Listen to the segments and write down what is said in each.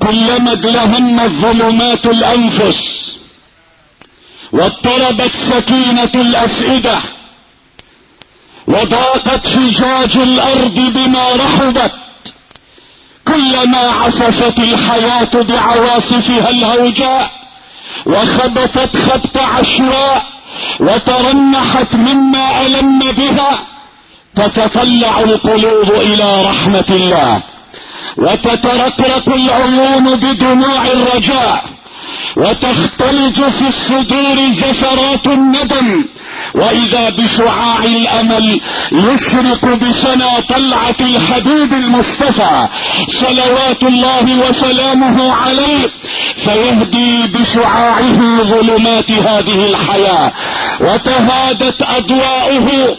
كلما ادلهمت ظلمات الانفس واضطربت سكينة الافئدة وضاقت فجاج الارض بما رحبت، كلما عصفت الحياة بعواصفها الهوجاء وخبطت خبط عشواء وترنحت مما ألم بها، تتطلع القلوب إلى رحمة الله وتترقرق العيون بدموع الرجاء وتختلج في الصدور زفرات الندم، وإذا بشعاع الأمل يشرق بسنا طلعة الحبيب المصطفى صلوات الله وسلامه عليه، فيهدي بشعاعه ظلمات هذه الحياة، وتهادت أضواؤه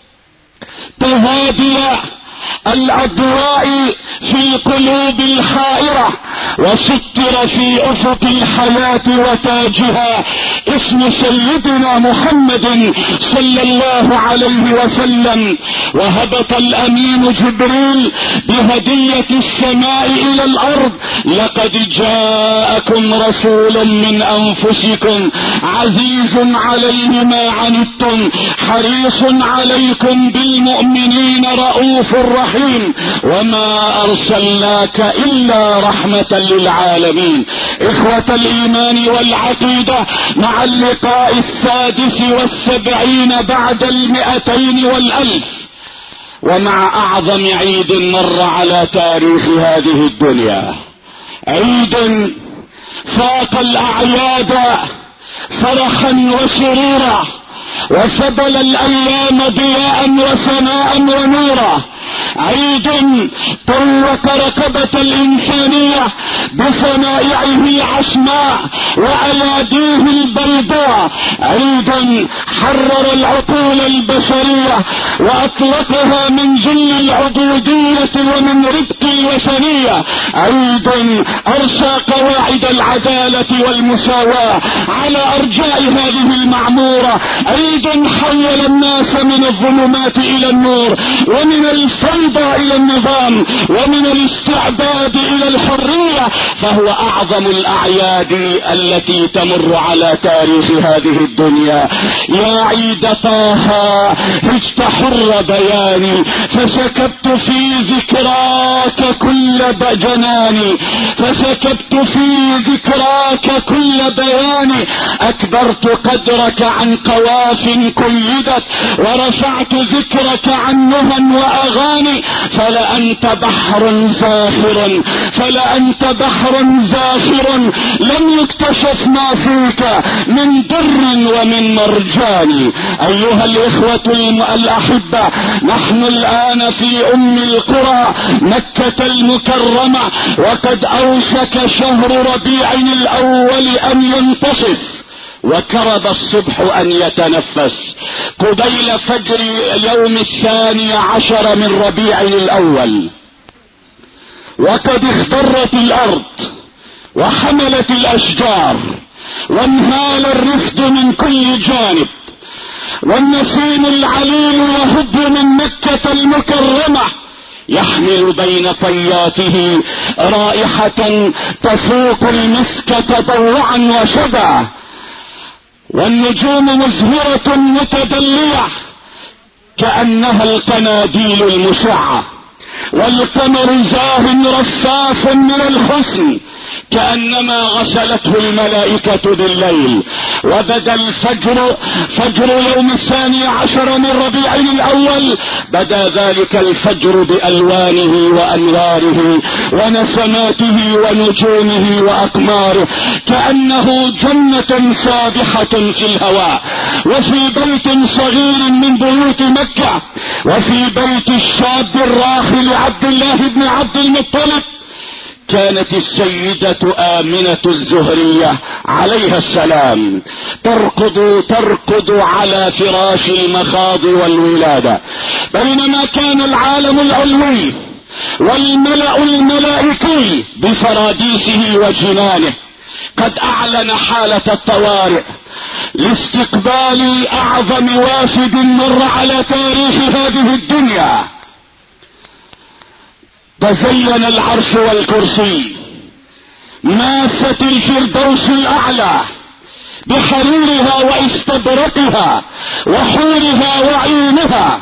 تهادي الأضواء في القلوب الحائرة، وستر في أفق الحياة وتاجها اسم سيدنا محمد صلى الله عليه وسلم. وهبط الأمين جبريل بهدية السماء إلى الأرض: لقد جاءكم رسول من أنفسكم عزيز عليه ما عنتم حريص عليكم بالمؤمنين رؤوف رحيم، وما أرسلناك إلا رحمة للعالمين. إخوة الإيمان والعقيدة، مع اللقاء 76 بعد 200 والألف، ومع أعظم عيد مر على تاريخ هذه الدنيا، عيد فاق الأعياد فرحا وسرورا وفضل الأيام ضياء وسماء ونورا، عيد طوق رقبة الإنسانية بصنائعه العشماء وأياديه البيضاء، عيد حرر العقول البشرية وأطلقها من ذل العبودية ومن ربق الوثنية، عيد أرسى قواعد العدالة والمساواة على أرجاء هذه المعمورة، عيد حول الناس من الظلمات إلى النور ومن الفوضى إلى النظام ومن الاستعباد إلى الحرية، فهو أعظم الأعياد التي تمر على تاريخ هذه الدنيا. يا عيد طه هجت حر بياني، فسكبت في ذكراك كل جناني، فسكبت في ذكراك كل بياني، أكبرت قدرك عن قواف كيدت، ورفعت ذكرك عن نهى وأغاني، فلأنت بحر زاخر فلأنت بحر زاخر لم يكتشف ما فيك من در ومن مرجان. أيها الإخوة الأحبة، نحن الآن في أم القرى مكة المكرمة، وقد أوشك شهر ربيع الأول أن ينتصف، وكرب الصبح أن يتنفس قبيل فجر يوم 12 من ربيع الأول، وقد اخضرت الأرض وحملت الأشجار وانهال الرفد من كل جانب، والنسيم العليل يهب من مكة المكرمة يحمل بين طياته رائحة تفوق المسك تضوعا وشبا، والنجوم مزهرة متدلية كأنها القناديل المشعة، والقمر زاه رفاف من الحسن كأنما غسلته الملائكة بالليل، وبدا الفجر فجر يوم 12 من ربيع الأول، بدا ذلك الفجر بألوانه وأنواره ونسماته ونجومه وأقماره، كأنه جنة سابحة في الهواء. وفي بيت صغير من بيوت مكة، وفي بيت الشاب الراحل عبد الله بن عبد المطلب، كانت السيدة آمنة الزهرية عليها السلام ترقد على فراش المخاض والولادة، بينما كان العالم العلوي والملأ الملائكي بفراديسه وجنانه قد أعلن حالة الطوارئ لاستقبال أعظم وافد مر على تاريخ هذه الدنيا. تزين العرش والكرسي ماست الفردوس الأعلى بحريرها واستبرقها وحورها وعيونها،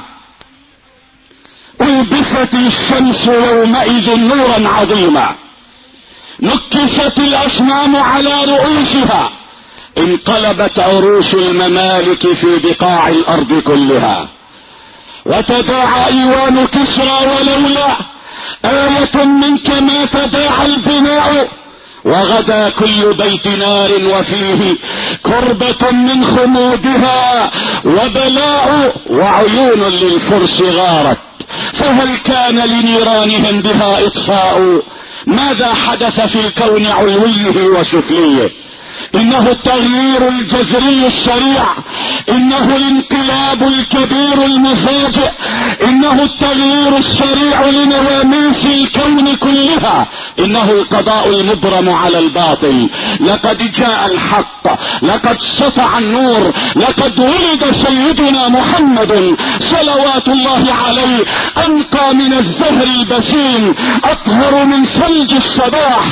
ألبست الشمس يومئذ نورا عظيما، نكست الأصنام على رؤوسها، انقلبت عروش الممالك في بقاع الأرض كلها، وتداعى ايوان كسرى ولولا آية منك ما تداعى البناء، وغدا كل بيت نار وفيه كربة من خمودها وبلاء، وعيون للفرس غارت فهل كان لنيرانهم بها اطفاء. ماذا حدث في الكون علويه وسفليه؟ انه التغيير الجذري السريع، انه الانقلاب الكبير المفاجئ، انه التغيير السريع لنواميس الكون كلها، انه القضاء المبرم على الباطل. لقد جاء الحق، لقد سطع النور، لقد ولد سيدنا محمد صلوات الله عليه، انقى من الزهر البسيم، اطهر من ثلج الصباح،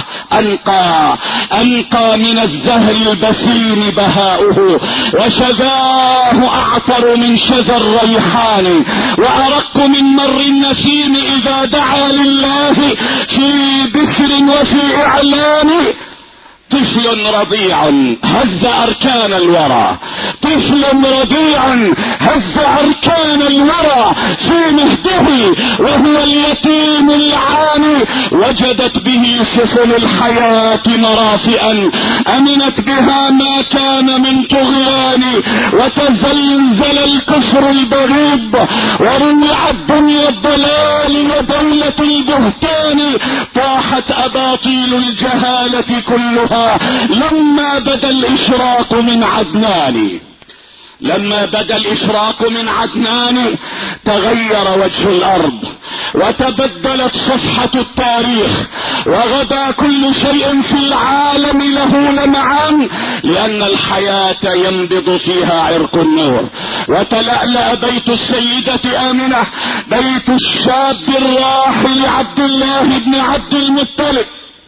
انقى من الزهر البسيم بهاؤه، وشذاه اعطر من شذا الريحان، وارق من مر النسيم اذا دعا لله في بسر وفي اعلان. طفل رضيع هز اركان الورى، طفل رضيع هز اركان الورى في مهده وهو اليتيم العاني، وجدت به سفن الحياة مرافئا، امنت بها ما كان من طغيان، وتزلزل الكفر البغيض، وروعت دنيا الضلال ودولة البهتان، طاحت اباطيل الجهالة كلها لما بدا الاشراق من عدنان. لما بدا الاشراق من عدنان تغير وجه الارض وتبدلت صفحة التاريخ، وغدا كل شيء في العالم له لمعان، لان الحياة ينبض فيها عرق النور. وتلألأ بيت السيدة آمنة، بيت الشاب الراحل عبد الله بن عبد المطلب،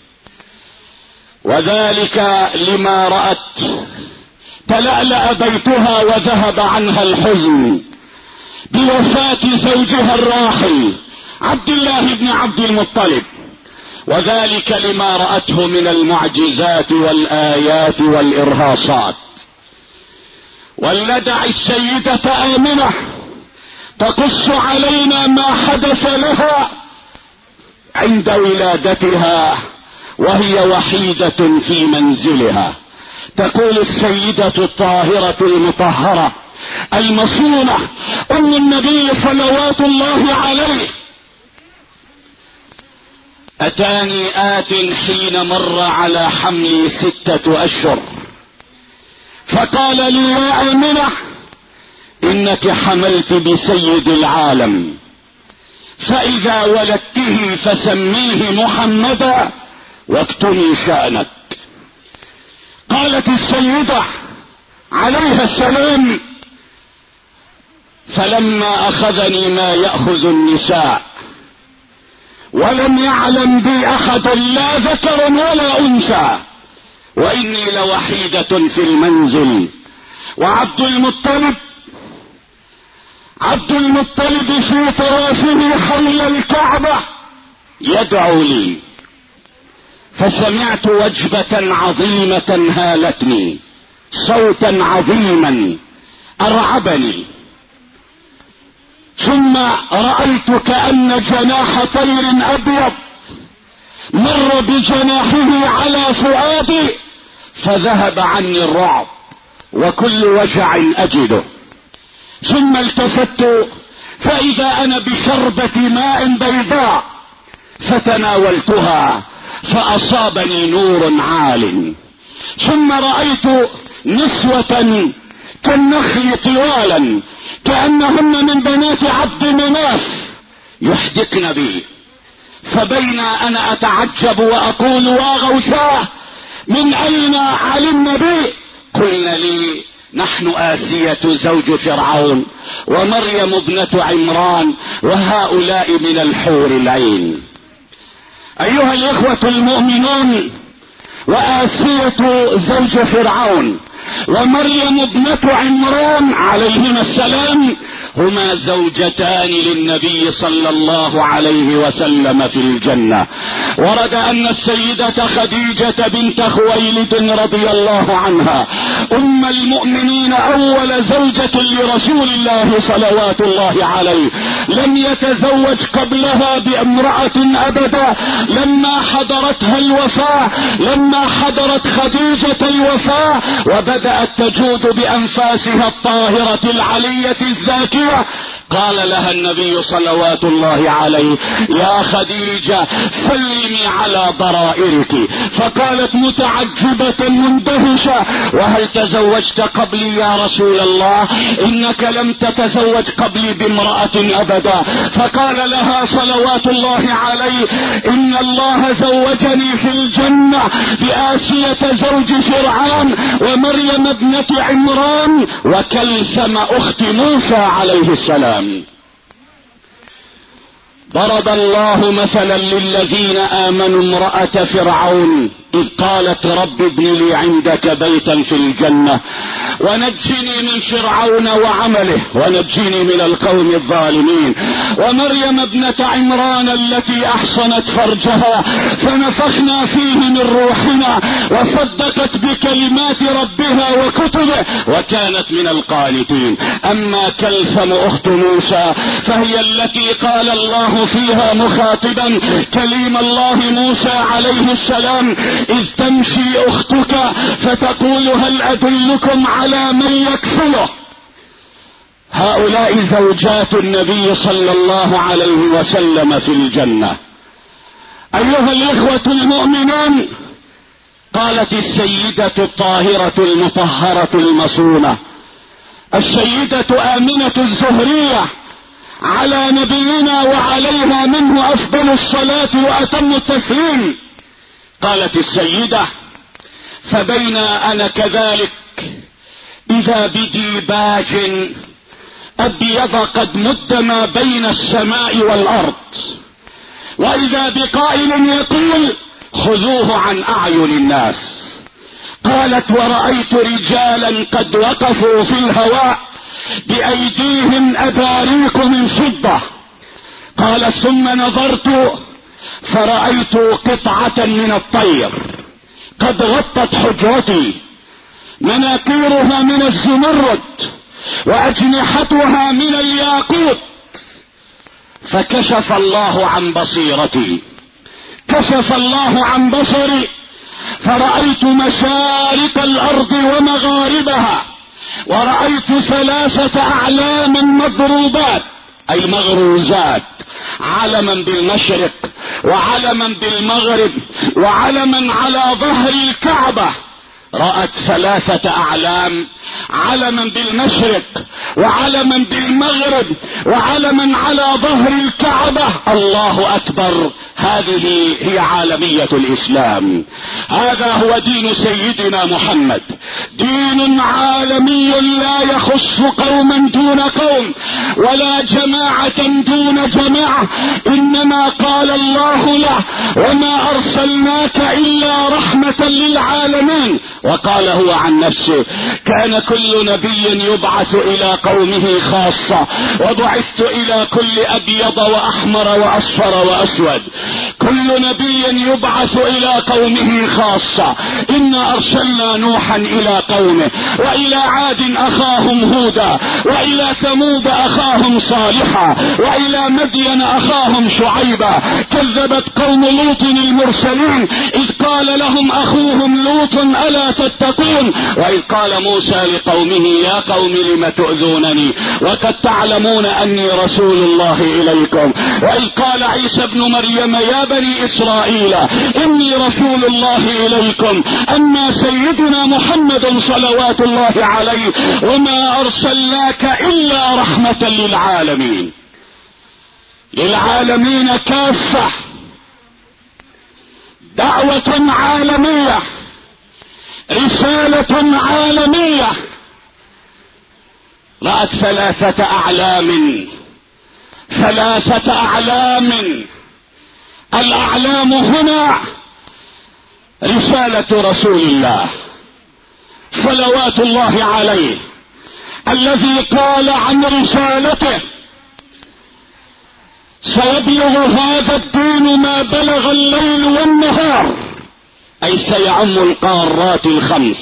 وذلك لما رأت. تلألأ بيتها وذهب عنها الحزن بوفاة زوجها الراحل عبد الله بن عبد المطلب، وذلك لما رأته من المعجزات والآيات والإرهاصات. ولندع السيدة آمنة تقص علينا ما حدث لها عند ولادتها وهي وحيدة في منزلها. تقول السيدة الطاهرة المطهرة المصونة ام النبي صلوات الله عليه: اتاني آت حين مر على حملي 6 أشهر، فقال لي: يا آمنة انك حملت بسيد العالم، فاذا ولدته فسميه محمدا واكتمي شأنك. قالت السيدة عليها السلام: فلما اخذني ما يأخذ النساء ولم يعلم بي احد لا ذكر ولا انثى، واني لوحيدة في المنزل، وعبد المطلب في طرافه حول الكعبة يدعو لي، فسمعت وجبة عظيمة هالتني، صوتا عظيما ارعبني، ثم رأيت كأن جناح طير ابيض مر بجناحه على فؤادي، فذهب عني الرعب وكل وجع اجده. ثم التفت فاذا انا بشربة ماء بيضاء، فتناولتها فاصابني نور عال، ثم رأيت نسوة كالنخل طوالا كأنهن من بنات عبد مناف يحدقن بي، فبين انا اتعجب واقول: وغوثاه من اين علمن بي؟ قلن لي: نحن آسية زوج فرعون ومريم ابنة عمران وهؤلاء من الحور العين. ايها الاخوة المؤمنون، وآسية زوج فرعون ومريم ابنة عمران عليهما السلام هما زوجتان للنبي صلى الله عليه وسلم في الجنة. ورد ان السيدة خديجة بنت خويلد رضي الله عنها ام المؤمنين اول زوجة لرسول الله صلوات الله عليه لم يتزوج قبلها بامرأة ابدا. لما حضرتها الوفاة، لما حضرت خديجة الوفاة وبدأت تجود بانفاسها الطاهرة العلية الزاكية، قال لها النبي صلوات الله عليه: يا خديجة سلمي على ضرائرك. فقالت متعجبة مندهشة: وهل تزوجت قبلي يا رسول الله؟ انك لم تتزوج قبلي بامرأة ابدا. فقال لها صلوات الله عليه: ان الله زوجني في الجنة بآسية زوج فرعون ومريم ابنة عمران وكلثم اخت موسى عليه السلام. ضرب الله مثلا للذين آمنوا امرأة فرعون إذ قالت: رب ابن لي عندك بيتا في الجنة ونجني من فرعون وعمله ونجني من القوم الظالمين. ومريم ابنة عمران التي احصنت فرجها فنفخنا فيه من روحنا وصدقت بكلمات ربها وكتبه وكانت من القانتين. اما كلثم اخت موسى فهي التي قال الله فيها مخاطبا كليم الله موسى عليه السلام: اذ تمشي اختك فتقول هل ادلكم على من يكفله. هؤلاء زوجات النبي صلى الله عليه وسلم في الجنة. ايها الاخوة المؤمنون، قالت السيدة الطاهرة المطهرة المصونة السيدة آمنة الزهرية على نبينا وعليها منه افضل الصلاة واتم التسليم، قالت السيدة: فبين انا كذلك اذا بديباج ابيض قد مد ما بين السماء والارض، واذا بقائل يقول: خذوه عن اعين الناس. قالت: ورأيت رجالا قد وقفوا في الهواء بايديهم اباريق من فضة. قالت: ثم نظرت فرأيت قطعة من الطير قد غطت حجرتي، مناقيرها من الزمرد واجنحتها من الياقوت. فكشف الله عن بصيرتي، كشف الله عن بصري، فرأيت مشارق الارض ومغاربها، ورأيت 3 اعلام مضروبات اي مغروزات، علما بالمشرق وعلما بالمغرب وعلما على ظهر الكعبة. رأت 3 اعلام، علما بالمشرق وعلما بالمغرب وعلما على ظهر الكعبة. الله اكبر، هذه هي عالمية الاسلام. هذا هو دين سيدنا محمد، دين عالمي لا يخص قوما دون قوم ولا جماعة دون جماعة، انما قال الله له: وما ارسلناك الا رحمة للعالمين. وقال هو عن نفسه: كان كل نبي يبعث الى قومه خاصة، وبعثت الى كل ابيض واحمر واصفر واسود. كل نبي يبعث الى قومه خاصة. انا ارسلنا نوحا الى قومه، والى عاد اخاهم هودا، والى ثمود اخاهم صالحا، والى مدين اخاهم شعيبا. كذبت قوم لوط المرسلين اذ قال لهم اخوهم لوط الا تتقون. واذ قال موسى لقومه: يا قوم لم تؤذونني وقد تعلمون اني رسول الله اليكم. واذ قال عيسى ابن مريم: يا بني اسرائيل اني رسول الله اليكم. اما سيدنا محمد صلوات الله عليه: وما ارسلناك الا رحمة للعالمين، للعالمين كافة، دعوة عالمية، رسالة عالمية. رأت 3 اعلام، 3 اعلام. الاعلام هنا رسالة رسول الله صلوات الله عليه الذي قال عن رسالته: سيبلغ هذا الدين ما بلغ الليل والنهار، اي سيعم القارات الخمس.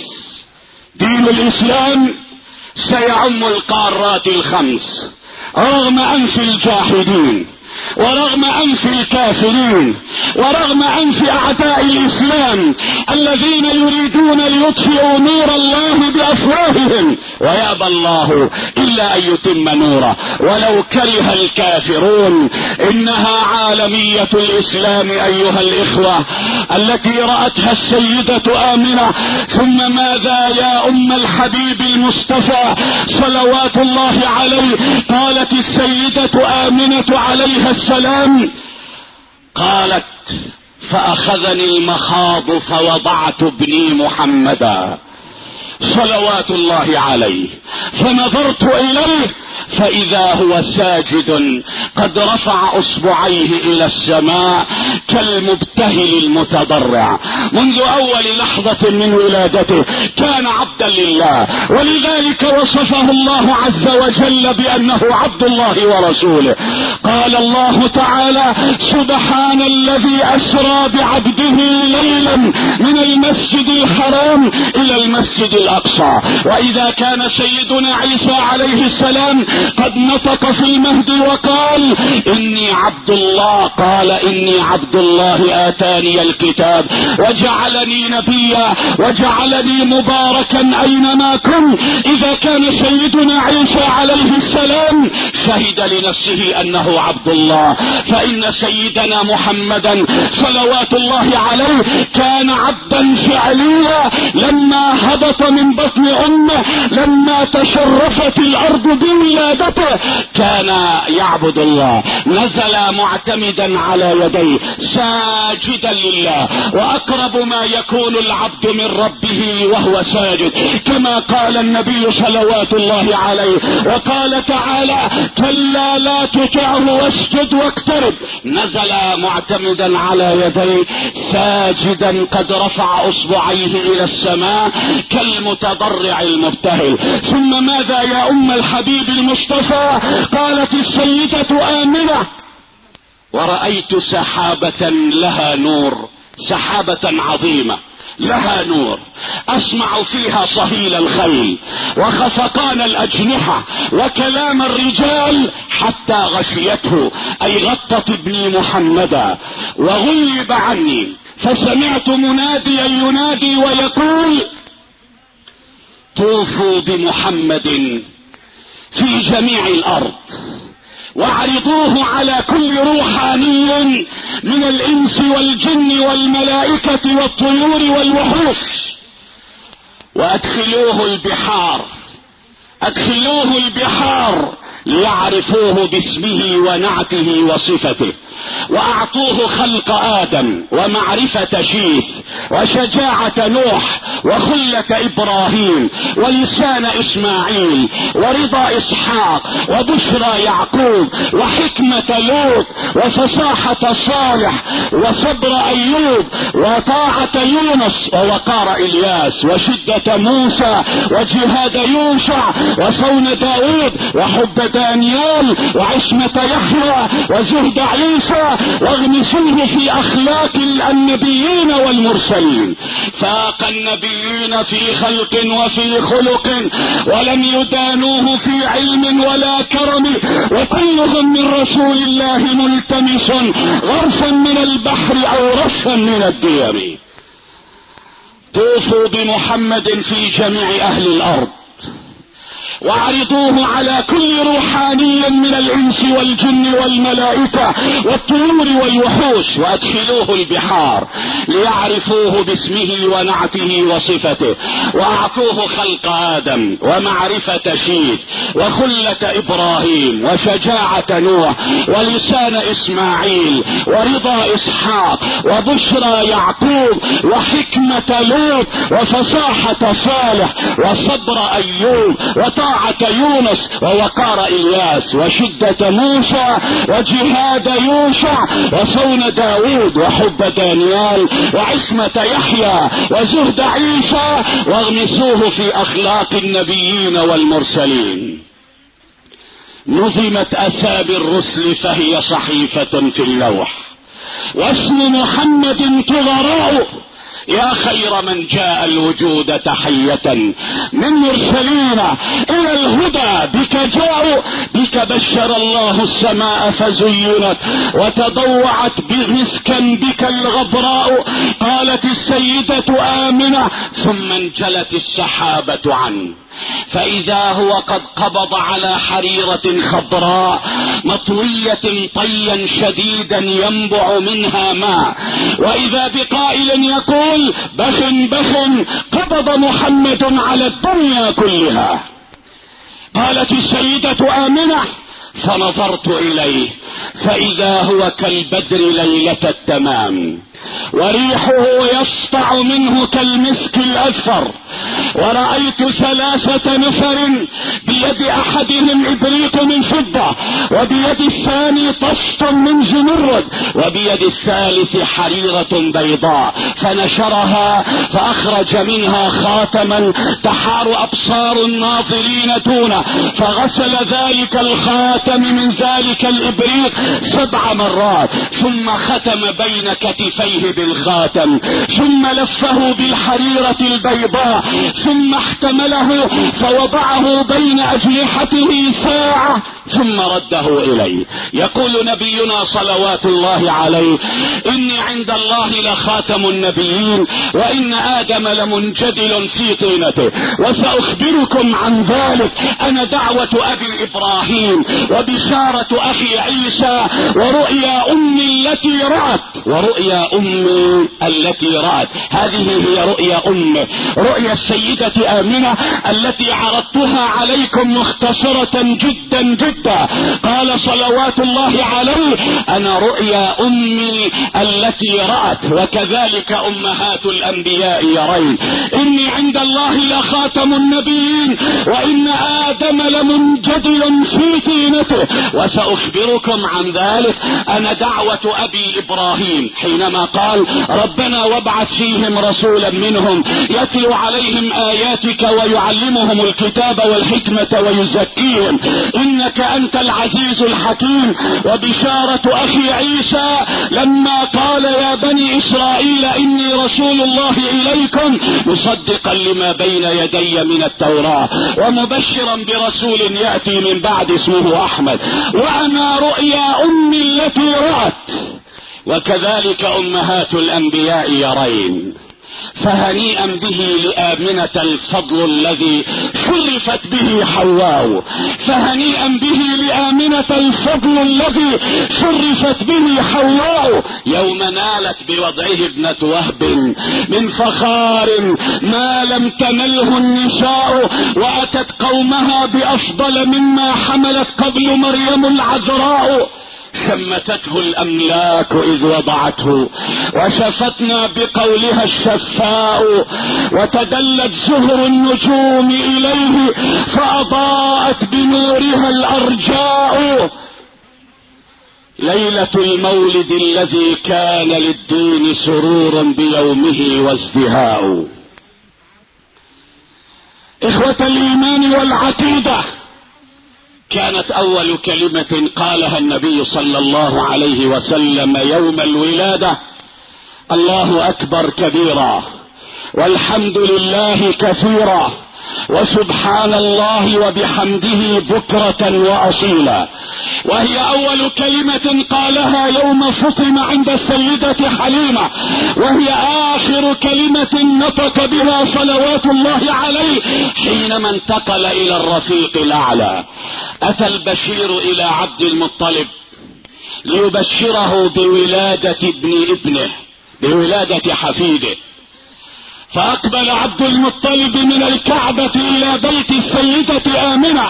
دين الاسلام سيعم القارات الخمس رغم انف الجاحدين، ورغم انف الكافرين، ورغم انف اعداء الاسلام الذين يريدون ليطفئوا نور الله بافواههم، ويابى الله الا ان يتم نوره ولو كره الكافرون. انها عالمية الاسلام ايها الاخوة التي رأتها السيدة آمنة. ثم ماذا يا ام الحبيب المصطفى صلوات الله عليه؟ قالت السيدة آمنة عليها السلام، قالت: فاخذني المخاض فوضعت ابني محمدا صلوات الله عليه، فنظرت اليه فاذا هو ساجد قد رفع اصبعيه الى السماء كالمبتهل المتضرع. منذ اول لحظة من ولادته كان عبدا لله، ولذلك وصفه الله عز وجل بانه عبد الله ورسوله. قال الله تعالى: سبحان الذي اسرى بعبده ليلا من المسجد الحرام الى المسجد الاقصى. واذا كان سيدنا عيسى عليه السلام قد نطق في المهد وقال: اني عبد الله، قال: اني عبد الله اتاني الكتاب وجعلني نبيا وجعلني مباركا اينما كنت. اذا كان سيدنا عيسى عليه السلام شهد لنفسه انه عبد الله، فان سيدنا محمدا صلوات الله عليه كان عبدا فعليا. لما هبط من بطن امه، لما تشرفت الارض بولادته، كان يعبد الله، نزل معتمدا على يديه ساجدا لله، واقرب ما يكون العبد من ربه وهو ساجد، كما قال النبي صلوات الله عليه. وقال تعالى: كلا لا تطعه واسجد واقترب. نزل معتمدا على يديه ساجدا قد رفع اصبعيه الى السماء كالمتضرع المبتهل. ثم ماذا يا ام الحبيب المصطفى؟ قالت السيدة آمنة: ورأيت سحابة لها نور، سحابة عظيمة لها نور، اسمع فيها صهيل الخيل وخفقان الاجنحة وكلام الرجال حتى غشيته، اي غطت ابني محمدا وغيب عني. فسمعت مناديا ينادي ويقول: طوفوا بمحمد في جميع الارض واعرضوه على كل روحاني من الانس والجن والملائكة والطيور والوحوش، وادخلوه البحار، ادخلوه البحار ليعرفوه باسمه ونعته وصفته، واعطوه خلق ادم ومعرفة شيث وشجاعة نوح وخلة ابراهيم ولسان اسماعيل ورضا اسحاق وبشرى يعقوب وحكمة لوط وفصاحة صالح وصبر ايوب وطاعة يونس ووقار الياس وشدة موسى وجهاد يوشع وصون داود وحب دانيال وعصمة يحيى وزهد عيسى واغمسوه في اخلاق النبيين والمرسلين. فاق النبيين في خلق وفي خلق ولم يدانوه في علم ولا كرم، وكلهم من رسول الله ملتمس غرفا من البحر او رشا من الديم. طوفوا بمحمد في جميع اهل الارض واعرضوه على كل روحاني من الانس والجن والملائكة والطيور والوحوش، وادخلوه البحار ليعرفوه باسمه ونعته وصفته، واعطوه خلق ادم ومعرفة شيث وخلة ابراهيم وشجاعة نوح ولسان اسماعيل ورضا اسحاق وبشرى يعقوب وحكمة لوط وفصاحة صالح وصبر ايوب وطاعة وطاعة يونس ووقار إلياس وشدة موسى وجهاد يوشع وصون داود وحب دانيال وعصمة يحيى وزهد عيسى واغمسوه في أخلاق النبيين والمرسلين. نظمت أسامي الرسل فهي صحيفة في اللوح، واسم محمد طغراء. يا خير من جاء الوجود تحية من مرسلين الى الهدى، بك جاءوا، بك بشر الله السماء فزينت وتضوعت بمسكا بك الغبراء. قالت السيدة آمنة ثم انجلت السحابة عنه، فإذا هو قد قبض على حريرة خضراء مطوية طيا شديدا ينبع منها ماء، وإذا بقائل يقول بخ بخ قبض محمد على الدنيا كلها. قالت السيدة آمنة فنظرت إليه فإذا هو كالبدر ليلة التمام، وريحه يسطع منه كالمسك الأزفر، ورأيت 3 نفر بيد أحدهم إبريق من فضة، وبيد الثاني طشت من زمرد، وبيد الثالث حريرة بيضاء، فنشرها فأخرج منها خاتما تحار أبصار الناظرين دونه، فغسل ذلك الخاتم من ذلك الإبريق 7 مرات، ثم ختم بين كتفيه بالخاتم، ثم لفه بالحريرة البيضاء، ثم احتمله فوضعه بين أجنحته ساعة ثم رده إليه. يقول نبينا صلوات الله عليه إني عند الله لخاتم النبيين، وإن آدم لمنجدل في طينته، وسأخبركم عن ذلك. أنا دعوة أبي إبراهيم وبشارة أخي عيسى ورؤيا أمي التي رأت، ورؤيا أمي التي رأت. هذه هي رؤيا أمه، رؤيا السيدة آمنة التي عرضتها عليكم مختصرة جدا جدا. قال صلوات الله عليه أنا رؤيا أمي التي رأت، وكذلك أمهات الأنبياء يرين. إني عند الله لخاتم النبيين، وإن آدم لمنجدل في طينته، وسأخبركم عن ذلك. أنا دعوة أبي إبراهيم حينما قال ربنا وابعث فيهم رسولا منهم يتلو عليهم آياتك ويعلمهم الكتاب والحكمة ويزكيهم إنك أنت العزيز الحكيم. وبشارة أخي عيسى لما قال يا بني إسرائيل إني رسول الله إليكم مصدقا لما بين يدي من التوراة ومبشرا برسول يأتي من بعد اسمه أحمد، وأنا رؤيا أمي التي رأت، وكذلك أمهات الأنبياء يرين. فهنيئا به لآمنة الفضل الذي شرفت به حواء، فهنيئا به لآمنة الفضل الذي شرفت به حواء يوم نالت بوضعه ابنة وهب من فخار ما لم تنله النساء، وأتت قومها بأفضل مما حملت قبل مريم العذراء. شمتته الأملاك إذ وضعته، وشفتنا بقولها الشفاء، وتدلت زهر النجوم إليه فأضاءت بنورها الأرجاء. ليلة المولد الذي كان للدين سرورا بيومه وازدهاء. إخوة الإيمان والعقيدة، كانت أول كلمة قالها النبي صلى الله عليه وسلم يوم الولادة الله أكبر كبيرا، والحمد لله كثيرا، وسبحان الله وبحمده بكرة وأصيلا. وهي أول كلمة قالها يوم فطم عند السيدة حليمة، وهي آخر كلمة نطق بها صلوات الله عليه حينما انتقل إلى الرفيق الأعلى. أتى البشير إلى عبد المطلب ليبشره بولادة ابنه، بولادة حفيده. فأقبل عبد المطلب من الكعبة إلى بيت السيدة آمنة،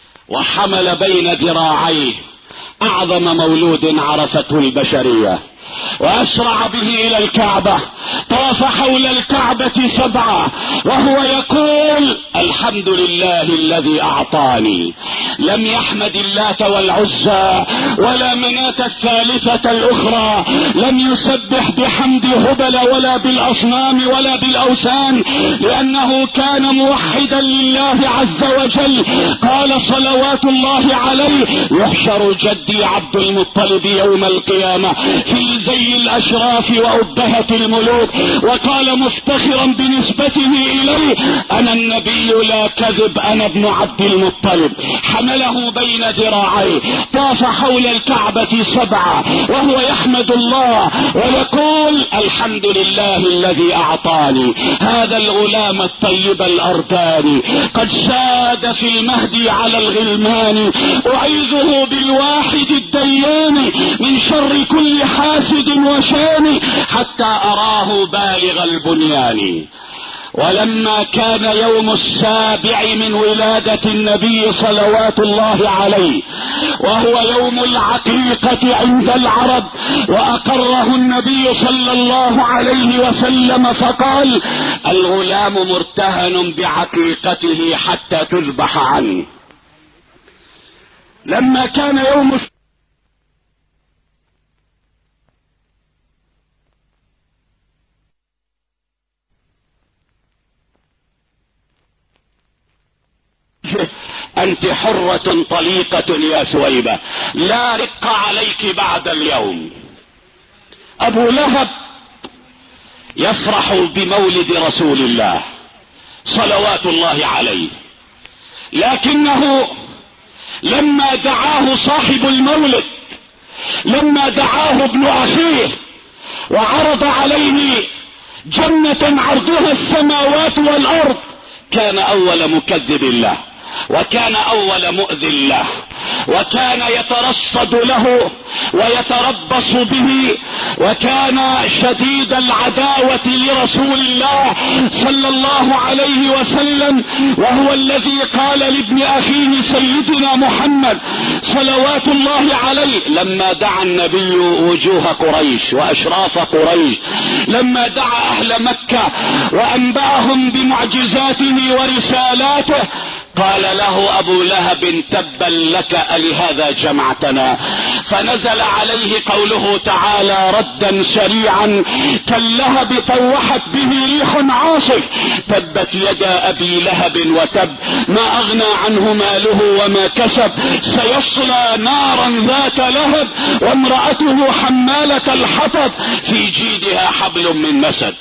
وحمل بين ذراعيه أعظم مولود عرفته البشرية، وأسرع به إلى الكعبة. طاف حول الكعبة 7 وهو يقول الحمد لله الذي أعطاني. لم يحمد اللات والعزى ولا مناة الثالثة الأخرى، لم يسبح بحمد هبل ولا بالأصنام ولا بالأوثان، لأنه كان موحدا لله عز وجل. قال صلوات الله عليه يحشر جدي عبد المطلب يوم القيامة في زي الأشراف وأبهة الملوك. وقال مفتخرا بنسبته إليه أنا النبي لا كذب، أنا ابن عبد المطلب. حمله بين ذراعيه، طاف حول الكعبة 7 وهو يحمد الله ويقول الحمد لله الذي أعطاني هذا الغلام الطيب الأركان، قد ساد في المهدي على الغلمان، أعيذه بالواحد الديان من شر كل حاسد وشان، حتى أراه بالغ البنيان. ولما كان يوم 7 من ولادة النبي صلوات الله عليه، وهو يوم العقيقة عند العرب، وأقره النبي صلى الله عليه وسلم فقال الغلام مرتهن بعقيقته حتى تذبح عنه. لما كان يوم أنت حرة طليقة يا ثويبة، لا رق عليك بعد اليوم. أبو لهب يفرح بمولد رسول الله صلوات الله عليه، لكنه لما دعاه صاحب المولد، لما دعاه ابن أخيه وعرض عليه جنة عرضها السماوات والأرض، كان أول مكذب له، وكان أول مؤذي له، وكان يترصد له ويتربص به، وكان شديد العداوة لرسول الله صلى الله عليه وسلم، وهو الذي قال لابن أخيه سيدنا محمد صلوات الله عليه لما دعا النبي وجوه قريش وأشراف قريش، لما دعا أهل مكة وأنبأهم بمعجزاته ورسالاته، قال له أبو لهب تبا لك ألهذا جمعتنا. فنزل عليه قوله تعالى ردا سريعا كاللهب طوحت به ريح عاصف، تبت يدا أبي لهب وتب، ما أغنى عنه ماله وما كسب، سيصلى نارا ذات لهب، وامرأته حمالة الحطب، في جيدها حبل من مسد.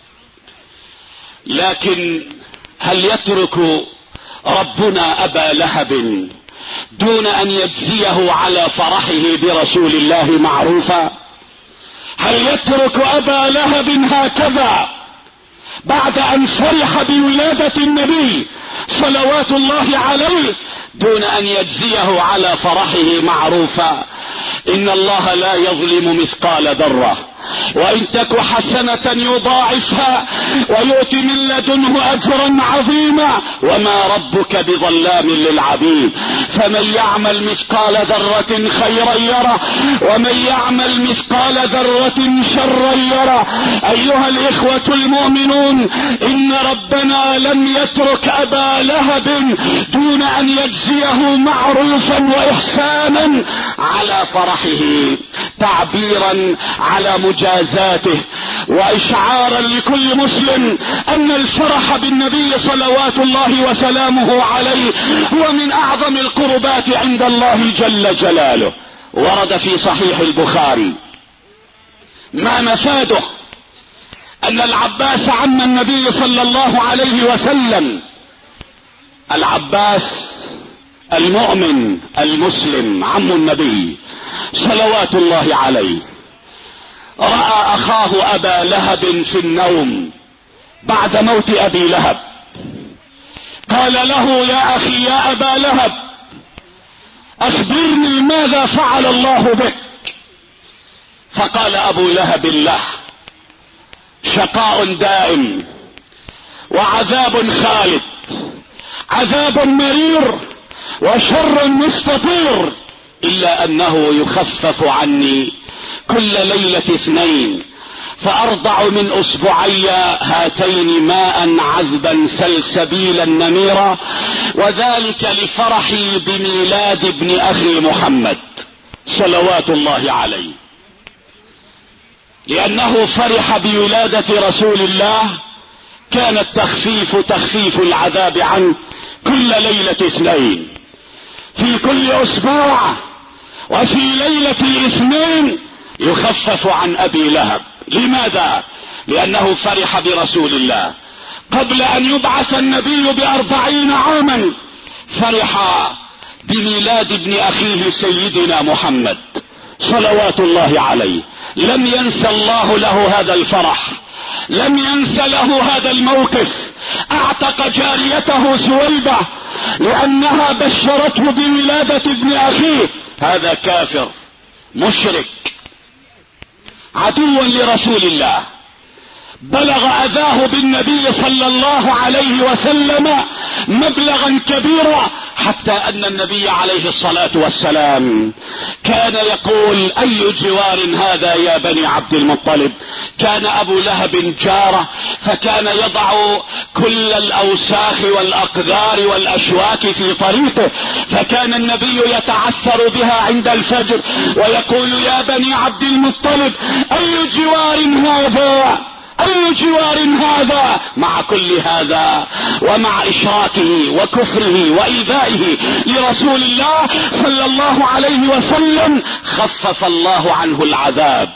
لكن هل يترك ربنا أبا لهب دون أن يجزيه على فرحه برسول الله معروفا؟ هل يترك أبا لهب هكذا بعد أن فرح بولادة النبي صلوات الله عليه دون أن يجزيه على فرحه معروفا؟ إن الله لا يظلم مثقال ذرة، وإن تك حسنة يضاعفها ويؤتي من لدنه أجرا عظيما، وما ربك بظلام للعبيد. فمن يعمل مثقال ذرة خيرا يره، ومن يعمل مثقال ذرة شرا يره. أيها الإخوة المؤمنون، إن ربنا لم يترك أبا لهب دون أن يجزيه معروفا وإحسانا على فرحه، تعبيرا على مجازاته وإشعارا لكل مسلم أن الفرح بالنبي صلوات الله وسلامه عليه هو من أعظم القربات عند الله جل جلاله. ورد في صحيح البخاري ما مفاده أن العباس عم النبي صلى الله عليه وسلم، العباس المؤمن المسلم عم النبي صلوات الله عليه، رأى أخاه أبا لهب في النوم بعد موت أبي لهب، قال له يا أخي يا أبا لهب أخبرني ماذا فعل الله بك؟ فقال أبو لهب له شقاء دائم وعذاب خالد، عذاب مرير وشر مستطير، إلا أنه يخفف عني كل ليلة 2، فأرضع من أصبعي هاتين ماء عذبا سلسبيلا نميرا، وذلك لفرحي بميلاد ابن أخي محمد صلوات الله عليه، لأنه فرح بولادة رسول الله. كان التخفيف تخفيف العذاب عنه كل ليلة 2 في كل أسبوع، وفي ليلة 2 يخفف عن أبي لهب. لماذا؟ لأنه فرح برسول الله قبل أن يبعث النبي ب40 عاما، فرح بميلاد ابن أخيه سيدنا محمد صلوات الله عليه. لم ينسى الله له هذا الفرح، لم ينسى له هذا الموقف. اعتق جاريته سويبة لأنها بشرته بولادة ابن أخيه. هذا كافر مشرك عدو لرسول الله، بلغ أذاه بالنبي صلى الله عليه وسلم مبلغا كبيرا، حتى أن النبي عليه الصلاة والسلام كان يقول: أي جوار هذا يا بني عبد المطلب؟ كان أبو لهب جاره، فكان يضع كل الأوساخ والأقذار والأشواك في طريقه، فكان النبي يتعثر بها عند الفجر ويقول: يا بني عبد المطلب أي جوار هذا؟ أي جوار هذا؟ مع كل هذا ومع إشراكه وكفره وإيذائه لرسول الله صلى الله عليه وسلم، خفف الله عنه العذاب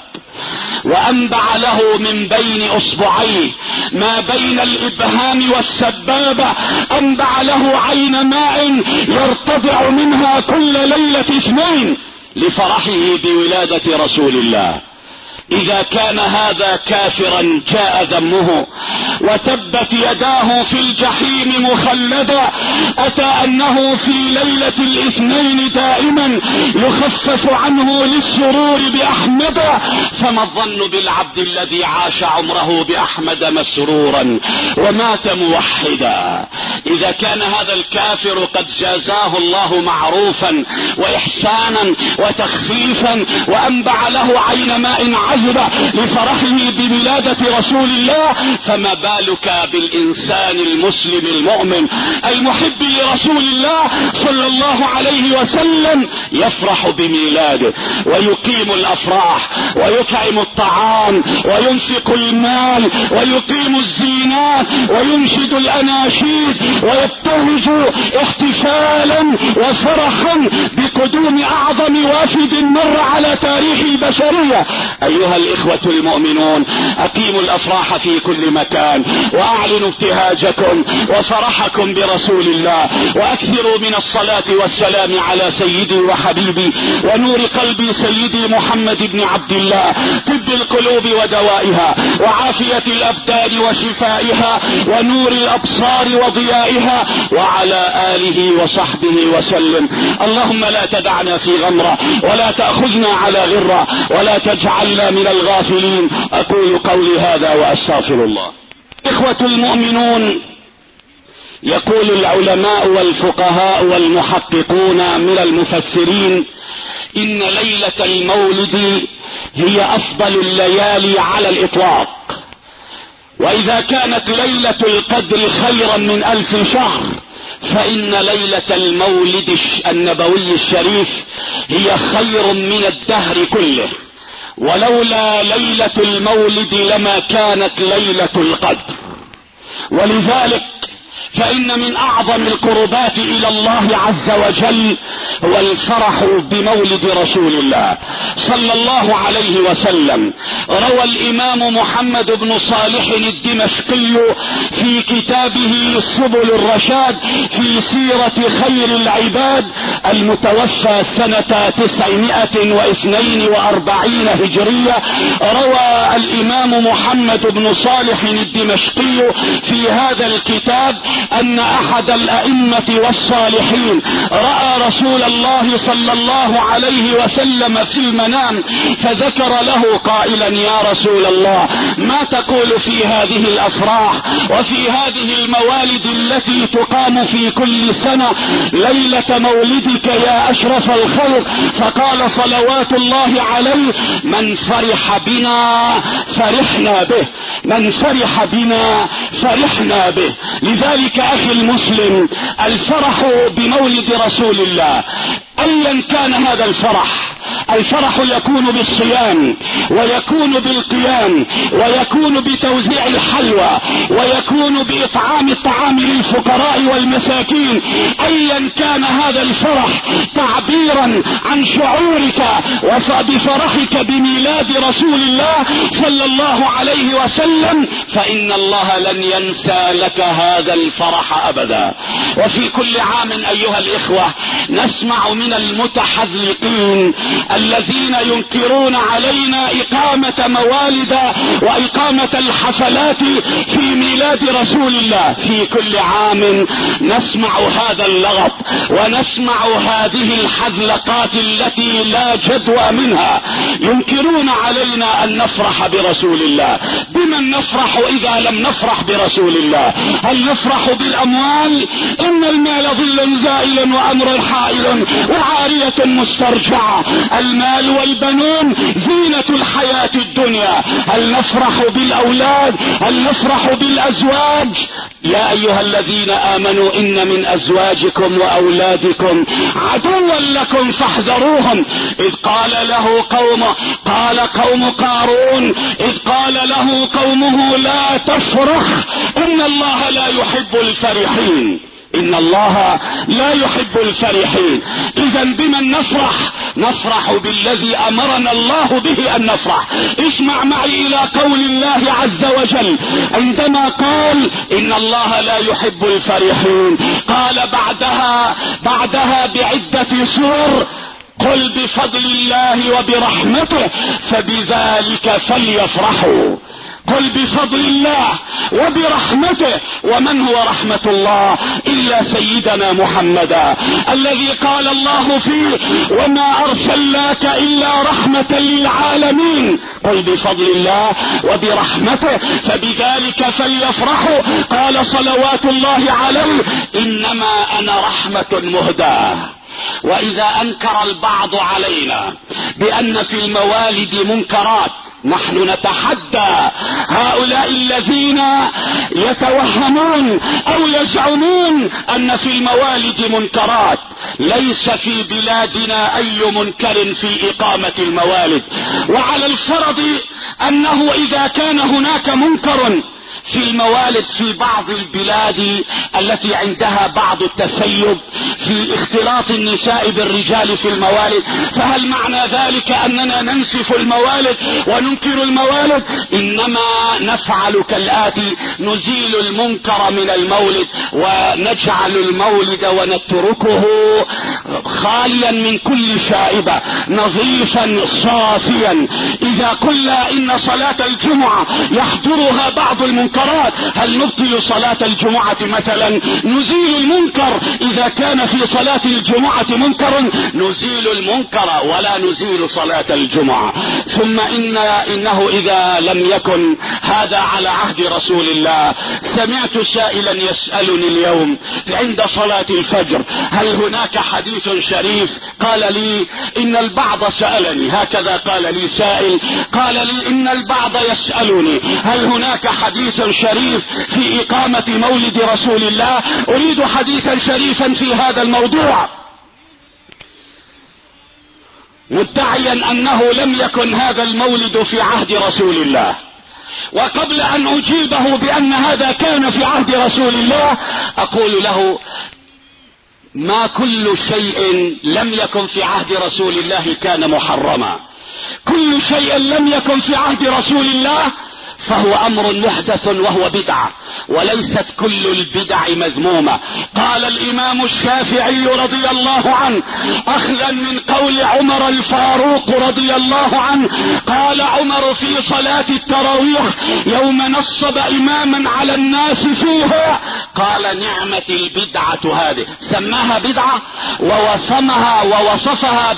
وأنبع له من بين أصبعيه ما بين الإبهام والسبابة، أنبع له عين ماء يرتضع منها كل ليلة 2 لفرحه بولادة رسول الله. إذا كان هذا كافرا جاء ذمه وتبت يداه في الجحيم مخلدا، أتى أنه في ليلة 2 دائما يخفف عنه للسرور بأحمد، فما الظن بالعبد الذي عاش عمره بأحمد مسرورا ومات موحدا؟ إذا كان هذا الكافر قد جازاه الله معروفا وإحسانا وتخفيفا وأنبع له عين ماء عذبة لفرحه بولادة رسول الله، فما بالك بالإنسان المسلم المؤمن المحب لرسول الله صلى الله عليه وسلم، يفرح بميلاده ويقيم الأفراح ويطعم الطعام وينفق المال ويقيم الزينات وينشد الأناشيد ويبتهج احتفالا وفرحا بقدوم أعظم وافد مر على تاريخ البشرية. أيها الإخوة المؤمنون، أقيموا الأفراح في كل مكان وأعلنوا ابتهاجكم وفرحكم برسول الله، وأكثروا من الصلاة والسلام على سيدي وحبيبي ونور قلبي سيدي محمد بن عبد الله، طب القلوب ودوائها وعافية الأبدان وشفائها ونور الأبصار وضيائها، وعلى آله وصحبه وسلم. اللهم لا تدعنا في غمرة ولا تأخذنا على غرة ولا تجعلنا من الغافلين. أقول قولي هذا وأستغفر الله. إخوة المؤمنون، يقول العلماء والفقهاء والمحققون من المفسرين إن ليلة المولد هي أفضل الليالي على الإطلاق، وإذا كانت ليلة القدر خيرا من 1000 شهر، فإن ليلة المولد النبوي الشريف هي خير من الدهر كله، ولولا ليلة المولد لما كانت ليلة القدر. ولذلك فإن من أعظم القربات إلى الله عز وجل هو الفرح بمولد رسول الله صلى الله عليه وسلم. روى الإمام محمد بن صالح الدمشقي في كتابه سبل الرشاد في سيرة خير العباد المتوفى سنة 942 هجرية، روى الإمام محمد بن صالح الدمشقي في هذا الكتاب ان احد الائمة والصالحين رأى رسول الله صلى الله عليه وسلم في المنام، فذكر له قائلا: يا رسول الله، ما تقول في هذه الافراح وفي هذه الموالد التي تقام في كل سنة ليلة مولدك يا اشرف الخلق؟ فقال صلوات الله عليه: من فرح بنا فرحنا به، من فرح بنا فرحنا به. لذلك اخي المسلم، الفرح بمولد رسول الله ايا كان هذا الفرح يكون بالصيام، ويكون بالقيام، ويكون بتوزيع الحلوى، ويكون بإطعام الطعام للفقراء والمساكين. ايا كان هذا الفرح تعبيرا عن شعورك بفرحك بميلاد رسول الله صلى الله عليه وسلم، فإن الله لن ينسى لك هذا الفرح أبدا. وفي كل عام أيها الإخوة نسمع من المتحذلقين الذين ينكرون علينا إقامة موالد وإقامة الحفلات في ميلاد رسول الله. في كل عام نسمع هذا اللغط ونسمع هذه الحذلقات التي لا جدوى منها. ينكرون علينا أن نفرح برسول الله. بمن نفرح إذا لم نفرح برسول الله؟ هل نفرح بالأموال؟ إن المال ظل زائل وأمر حائل وعارية مسترجعة. المال والبنون زينة الحياة الدنيا. هل نفرح بالأولاد؟ هل نفرح بالأزواج؟ يا أيها الذين آمنوا إن من أزواجكم وأولادكم عدوا لكم فاحذروهم. إذ قال قوم قارون إذ قال له قومه: لا تفرح إن الله لا يحب الفرحين. إن الله لا يحب الفرحين. إذا بمن نفرح؟ نفرح بالذي أمرنا الله به أن نفرح. اسمع معي إلى قول الله عز وجل عندما قال: إن الله لا يحب الفرحين. قال بعدها بعدة سور: قل بفضل الله وبرحمته فبذلك فليفرحوا. قل بفضل الله وبرحمته. ومن هو رحمة الله إلا سيدنا محمدا الذي قال الله فيه: وما أرسلناك إلا رحمة للعالمين. قل بفضل الله وبرحمته فبذلك فليفرحوا. قال صلوات الله عليه: إنما أنا رحمة مهداة. وإذا أنكر البعض علينا بأن في الموالد منكرات، نحن نتحدى هؤلاء الذين يتوهمون او يزعمون ان في الموالد منكرات. ليس في بلادنا اي منكر في اقامة الموالد. وعلى الفرض انه اذا كان هناك منكر في الموالد في بعض البلاد التي عندها بعض التسيب في اختلاط النساء بالرجال في الموالد، فهل معنى ذلك اننا ننسف الموالد وننكر الموالد؟ انما نفعل كالآتي: نزيل المنكر من المولد ونجعل المولد ونتركه خاليا من كل شائبة، نظيفا صافيا. اذا قلنا ان صلاة الجمعة يحضرها بعض المنكرات، هل نبطل صلاة الجمعة مثلا؟ نزيل المنكر. اذا كان في صلاة الجمعة منكر نزيل المنكر ولا نزيل صلاة الجمعة. ثم انه اذا لم يكن هذا على عهد رسول الله، سمعت سائلا يسألني اليوم عند صلاة الفجر: هل هناك حديث شريف؟ قال لي ان البعض سألني، هكذا قال لي سائل، قال لي ان البعض يسألني هل هناك حديث شريف في إقامة مولد رسول الله؟ أريد حديثا شريفا في هذا الموضوع، مدعيا أنه لم يكن هذا المولد في عهد رسول الله. وقبل أن أجيبه بأن هذا كان في عهد رسول الله، أقول له: ما كل شيء لم يكن في عهد رسول الله كان محرما. كل شيء لم يكن في عهد رسول الله فهو امر محدث وهو بدعة. وليست كل البدع مذمومة. قال الامام الشافعي رضي الله عنه اخذا من قول عمر الفاروق رضي الله عنه، قال عمر في صلاة التراويح يوم نصب اماما على الناس فيها، قال نعمة البدعة هذه، سماها بدعة ووصفها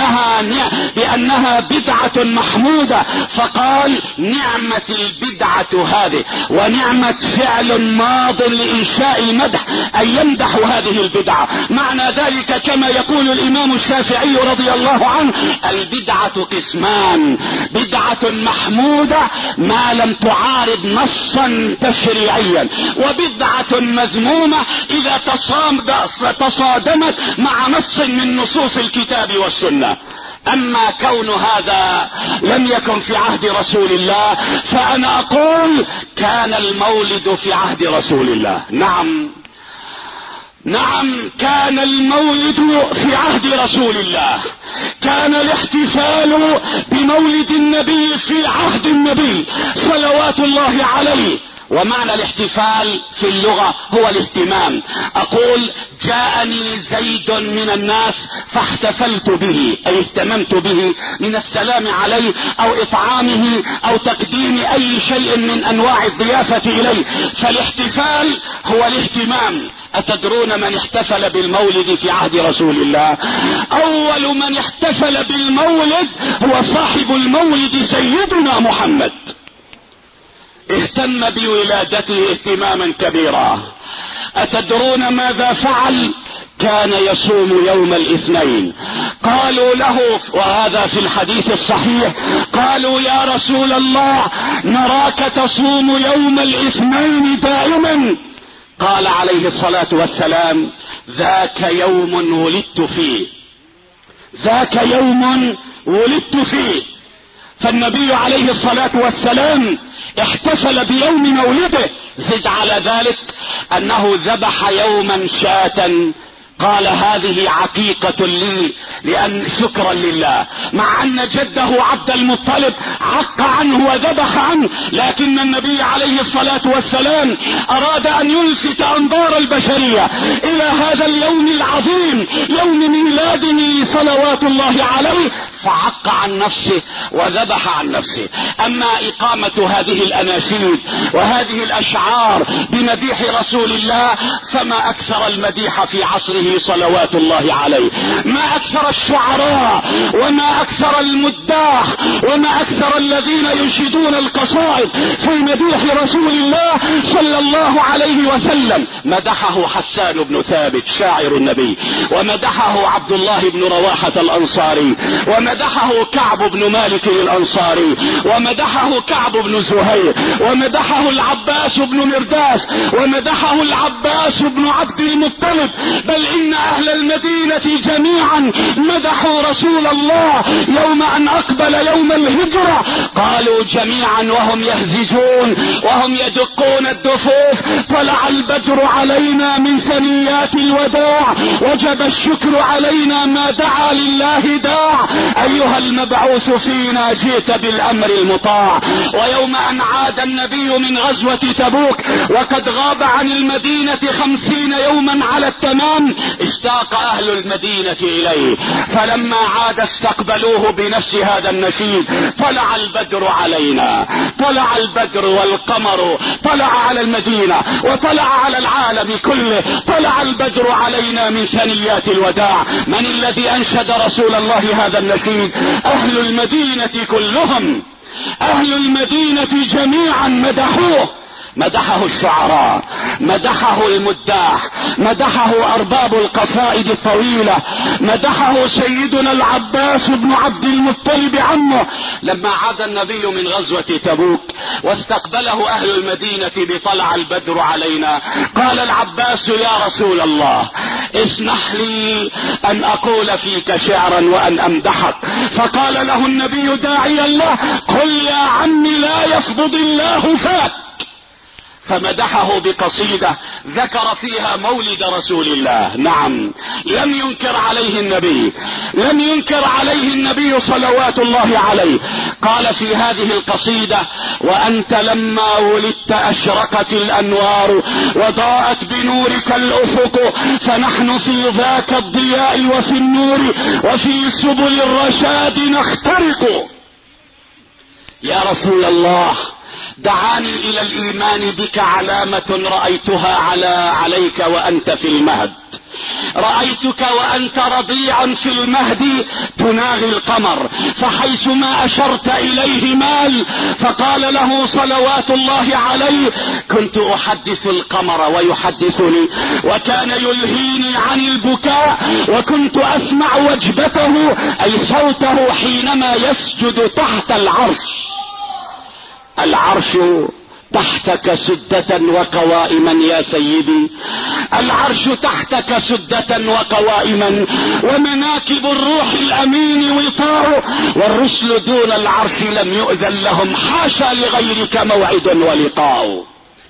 بانها بدعة محمودة، فقال نعمة البدعة هذه، ونعمة فعل ماض لإنشاء المدح أن يمدح هذه البدعة. معنى ذلك كما يقول الإمام الشافعي رضي الله عنه البدعة قسمان: بدعة محمودة ما لم تعارض نصا تشريعيا، وبدعة مذمومة إذا تصادمت مع نص من نصوص الكتاب والسنة. اما كون هذا لم يكن في عهد رسول الله، فانا اقول كان المولد في عهد رسول الله. نعم كان المولد في عهد رسول الله، كان الاحتفال بمولد النبي في عهد النبي صلوات الله عليه. ومعنى الاحتفال في اللغة هو الاهتمام. اقول جاءني زيد من الناس فاحتفلت به، اي اهتممت به، من السلام عليه او اطعامه او تقديم اي شيء من انواع الضيافة اليه. فالاحتفال هو الاهتمام. اتدرون من احتفل بالمولد في عهد رسول الله؟ اول من احتفل بالمولد هو صاحب المولد سيدنا محمد، اهتم بولادته اهتماما كبيرا. اتدرون ماذا فعل؟ كان يصوم يوم الاثنين. قالوا له، وهذا في الحديث الصحيح، قالوا يا رسول الله نراك تصوم يوم الاثنين دائما. قال عليه الصلاة والسلام ذاك يوم ولدت فيه، ذاك يوم ولدت فيه. فالنبي عليه الصلاة والسلام احتفل بيوم مولده. زد على ذلك انه ذبح يوما شاة، قال هذه عقيقة لي لان شكرا لله، مع ان جده عبد المطلب عق عنه وذبح عنه، لكن النبي عليه الصلاة والسلام اراد ان يلفت انظار البشرية الى هذا اليوم العظيم، يوم ميلاده صلوات الله عليه، فعق عن نفسه وذبح عن نفسه. اما اقامة هذه الاناشيد وهذه الاشعار بمديح رسول الله فما اكثر المديح في عصره صلوات الله عليه، ما اكثر الشعراء وما اكثر المداح وما اكثر الذين ينشدون القصائد في مديح رسول الله صلى الله عليه وسلم. مدحه حسان بن ثابت شاعر النبي، ومدحه عبد الله بن رواحة الانصاري، ومدحه كعب بن مالك الانصاري، ومدحه كعب بن زهير، ومدحه العباس بن مرداس، ومدحه العباس بن عبد المطلب، بل ان اهل المدينة جميعا مدحوا رسول الله يوم ان اقبل يوم الهجرة. قالوا جميعا وهم يهزجون وهم يدقون الدفوف طلع البدر علينا من ثنيات الوداع، وجب الشكر علينا ما دعا لله داع، ايها المبعوث فينا جئت بالامر المطاع. ويوم ان عاد النبي من غزوة تبوك وقد غاب عن المدينة 50 يوما على التمام، اشتاق اهل المدينة اليه، فلما عاد استقبلوه بنفس هذا النشيد: طلع البدر علينا، طلع البدر والقمر طلع على المدينة وطلع على العالم كله، طلع البدر علينا من ثنيات الوداع. من الذي انشد رسول الله هذا النشيد؟ اهل المدينة كلهم، اهل المدينة جميعا مدحوه، مدحه الشعراء، مدحه المداح، مدحه ارباب القصائد الطويلة، مدحه سيدنا العباس بن عبد المطلب عمه. لما عاد النبي من غزوة تبوك واستقبله اهل المدينة بطلع البدر علينا، قال العباس يا رسول الله اسمح لي ان اقول فيك شعرا وان امدحك. فقال له النبي داعي الله: قل يا عمي لا يفضض الله فاك، فمدحه بقصيدة ذكر فيها مولد رسول الله. نعم، لم ينكر عليه النبي صلوات الله عليه. قال في هذه القصيدة: وأنت لما ولدت أشرقت الأنوار وضاءت بنورك الأفق، فنحن في ذاك الضياء وفي النور وفي سبل الرشاد نخترق. يا رسول الله، دعاني الى الايمان بك علامة رأيتها عليك وانت في المهد. رأيتك وانت رضيع في المهد تناغي القمر، فحيثما اشرت اليه مال. فقال له صلوات الله عليه: كنت احدث القمر ويحدثني، وكان يلهيني عن البكاء، وكنت اسمع وجبته اي صوته حينما يسجد تحت العرش. العرش تحتك سدة وقوائما يا سيدي، العرش تحتك سدة وقوائما، ومناكب الروح الامين وطاء، والرسل دون العرش لم يؤذن لهم، حاشا لغيرك موعد ولقاء.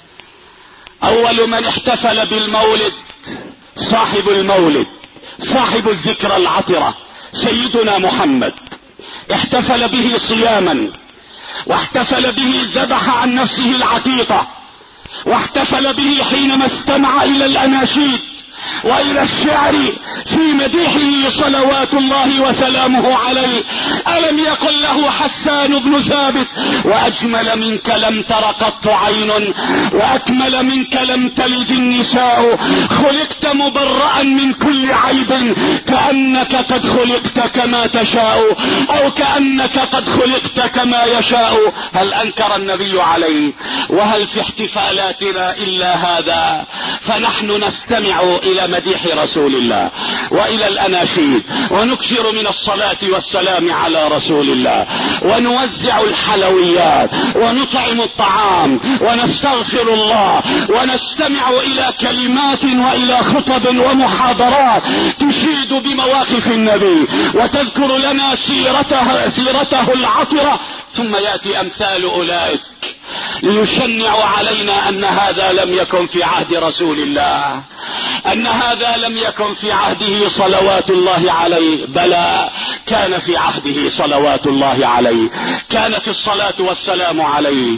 اول من احتفل بالمولد صاحب المولد، صاحب الذكرى العطرة، سيدنا محمد. احتفل به صياما، واحتفل به ذبح عن نفسه العتيقة، واحتفل به حينما استمع الى الاناشيد والى الشعر في مديحه صلوات الله وسلامه عليه. الم يقل له حسان بن ثابت: واجمل منك لم تر قط عين، واكمل منك لم تلد النساء، خلقت مبرأ من كل عيب، كأنك قد خلقت كما تشاء، او كأنك قد خلقت كما يشاء. هل انكر النبي عليه؟ وهل في احتفالاتنا الا هذا؟ فنحن نستمع الى مديح رسول الله والى الاناشيد، ونكثر من الصلاة والسلام على رسول الله، ونوزع الحلويات، ونطعم الطعام، ونستغفر الله، ونستمع الى كلمات والى خطب ومحاضرات تشيد بمواقف النبي وتذكر لنا سيرته العطرة. ثم يأتي امثال اولئك ليشنع علينا ان هذا لم يكن في عهد رسول الله، ان هذا لم يكن في عهده صلوات الله عليه. بلى، كان في عهده صلوات الله عليه. كانت الصلاة والسلام عليه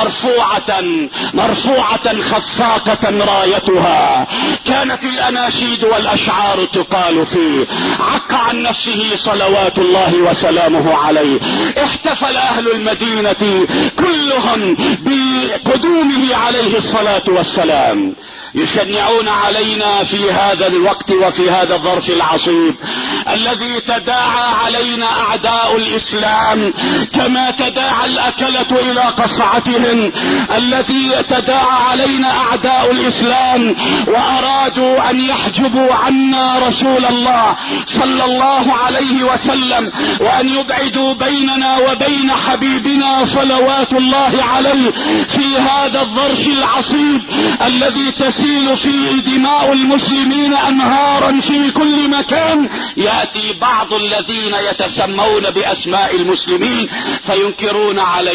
مرفوعة خفاقة رايتها. كانت الاناشيد والاشعار تقال فيه. عق عن نفسه صلوات الله وسلامه عليه. احتفل اهل المدينة كلهم بقدومه عليه الصلاة والسلام. يشنعون علينا في هذا الوقت وفي هذا الظرف العصيب الذي تداعى علينا اعداء الاسلام كما تداعى الاكلة الى قصعتهم، الذي تداعى علينا اعداء الاسلام وارادوا ان يحجبوا عنا رسول الله صلى الله عليه وسلم، وان يبعدوا بيننا وبين حبيبنا صلوات الله عليه في هذا الظرف العصيب الذي تسيل فيه دماء المسلمين انهارا في كل مكان. يأتي بعض الذين يتسمون باسماء المسلمين فينكرون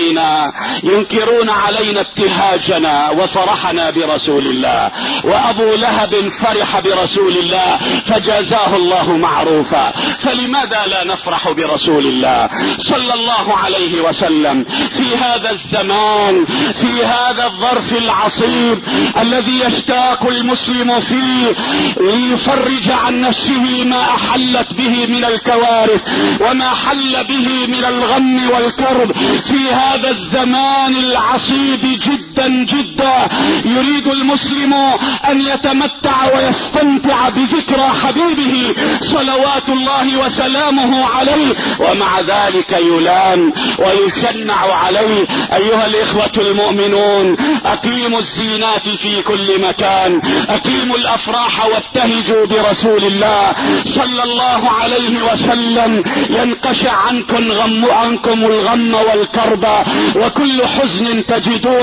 علينا ابتهاجنا وفرحنا برسول الله. وابو لهب فرح برسول الله فجازاه الله معروفا، فلماذا لا نفرح برسول الله صلى الله عليه وسلم في هذا الزمان، في هذا الظرف العصيب الذي يشتاق المسلم فيه ليفرج عن نفسه ما احلت به من الكوارث وما حل به من الغم والكرب في هذا الزمان العصيب جدا جدا. يريد المسلم ان يتمتع ويستمتع بذكرى حبيبه صلوات الله وسلامه عليه، ومع ذلك يلام ويشنع عليه. ايها الاخوة المؤمنون، اقيموا الزينات في كل مكان، اقيموا الافراح وابتهجوا برسول الله صلى الله عليه وسلم. ينقشع عنكم الغم والكرب وكل حزن تجدون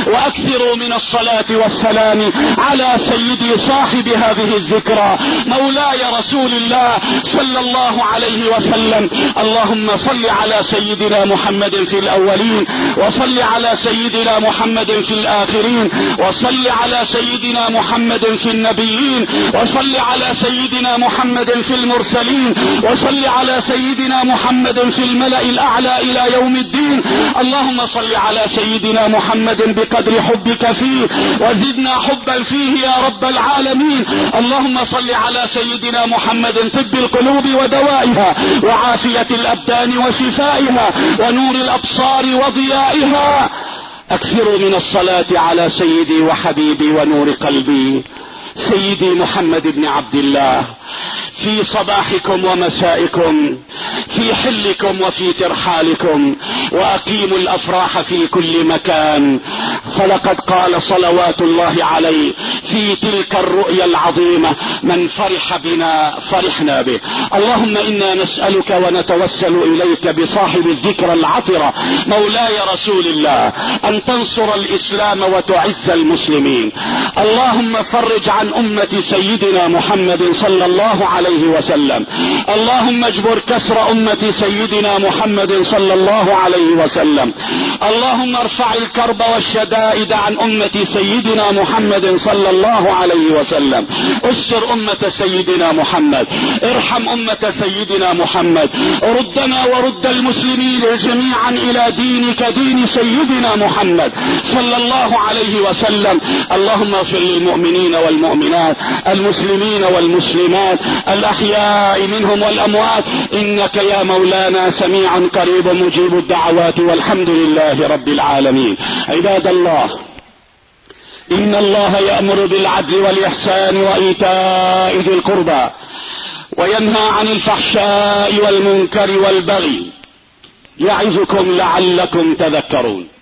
واكثروا من الصلاة والسلام على سيدي صاحب هذه الذكرى مولاي رسول الله صلى الله عليه وسلم. اللهم صل على سيدنا محمد في الاولين، وصل على سيدنا محمد في الاخرين، وصل على سيدنا محمد في النبيين، وصل على سيدنا محمد في المرسلين، وصل على سيدنا محمد في الملأ الاعلى الى يوم الدين. اللهم صل على سيدنا محمد بقدر حبك فيه، وزدنا حبا فيه يا رب العالمين. اللهم صل على سيدنا محمد طب القلوب ودوائها، وعافية الابدان وشفائها، ونور الابصار وضيائها. اكثروا من الصلاة على سيدي وحبيبي ونور قلبي سيدي محمد بن عبد الله، في صباحكم ومسائكم، في حلكم وفي ترحالكم، واقيموا الافراح في كل مكان. فلقد قال صلوات الله عليه في تلك الرؤيا العظيمة: من فرح بنا فرحنا به. اللهم انا نسألك ونتوسل اليك بصاحب الذكرى العطرة مولاي رسول الله ان تنصر الاسلام وتعز المسلمين. اللهم فرج عن امة سيدنا محمد صلى الله عليه وسلم. اللهم اجبر كسر امة سيدنا محمد صلى الله عليه وسلم. اللهم ارفع الكرب والشدائد عن امة سيدنا محمد صلى الله عليه وسلم. استر امة سيدنا محمد، ارحم امة سيدنا محمد، ردنا ورد المسلمين جميعا الى دينك، دين سيدنا محمد صلى الله عليه وسلم. اللهم اغفر للمؤمنين والمؤمنات، المسلمين والمسلمات، الاحياء منهم والاموات، انك يا مولانا سميع قريب مجيب الدعوات، والحمد لله رب العالمين. عباد الله، ان الله يأمر بالعدل والاحسان وايتاء ذي القربى، وينهى عن الفحشاء والمنكر والبغي، يعظكم لعلكم تذكرون.